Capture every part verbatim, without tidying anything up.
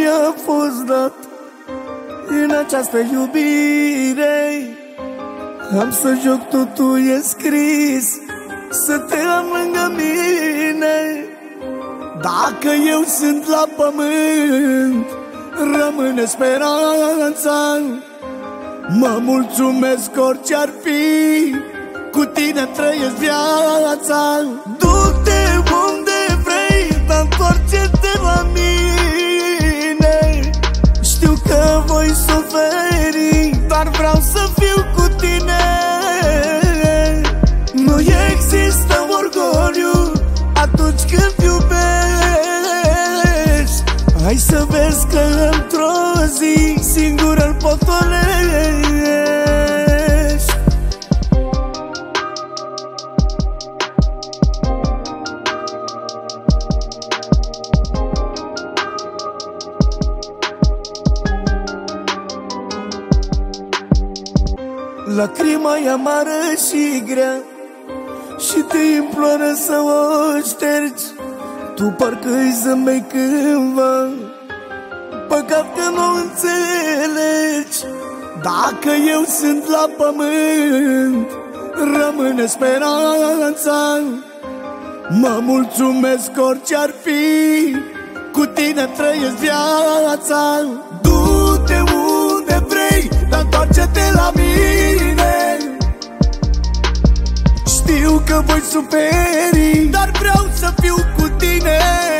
mi-a fost dat în această iubire. Am să joc, totul e scris, să te am lângă mine. Dacă eu sunt la pământ, rămâne speranța. Mă mulțumesc orice-ar fi, cu tine trăiesc viața. Du-te unde vrei, dar întoarce-te la mine. Știu că voi suferi, dar vreau să fiu cu tine. Nu există orgoliu atunci când iubești. Hai să vezi că într-o zi singur îl potolești. Lacrima e amară și grea și te imploră să o ștergi. Tu parcă-i zâmbei cândva, păcat că nu înțelegi. Dacă eu sunt la pământ, rămâne speranța. Mă mulțumesc orice-ar fi, cu tine trăiesc viața. Du-te unde vrei, dar întoarce-te la mine. Știu că voi suferi, dar vreau să fiu cu tine.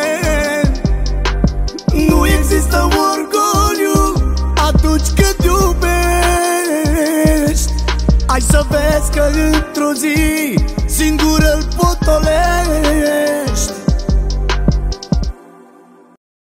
Nu există orgoliu atunci când iubești. Hai să vezi că într-o zi singur îl potolești.